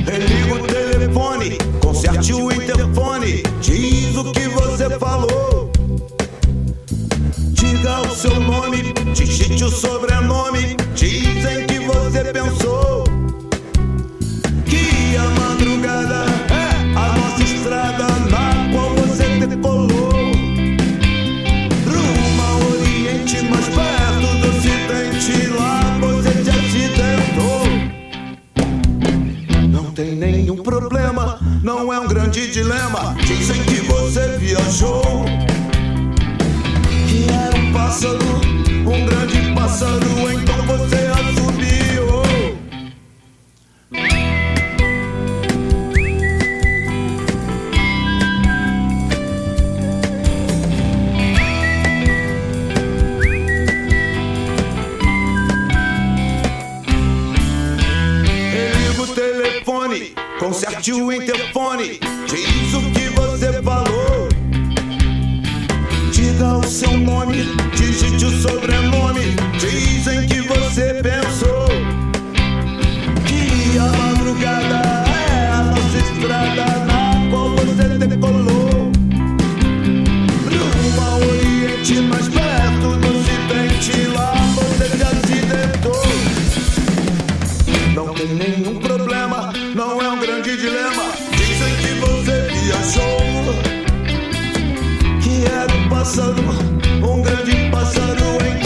Religa o telefone, conserte o interfone, diz o que você falou. Diga o seu nome, digite o sobrenome, dizem que você pensou que a madrugada é a nossa estrada na qual você decolou. Rumo ao Oriente, mais perto do Ocidente, lá você se acidentou. Não tem nenhum problema, não é um grande dilema, dizem que você viajou, que era um pássaro, um grande pássaro, então você assobiou. Religa o telefone, conserte o interfone, diz o que você falou. Diga o seu nome, digite o sobrenome, dizem que você pensou que a madrugada é a nossa estrada na qual você decolou. Rumo ao Oriente, mais perto do Ocidente, lá você se acidentou. Não tem nenhum problema, não é um grande dilema, dizem que você viajou, que era um pássaro, um grande pássaro em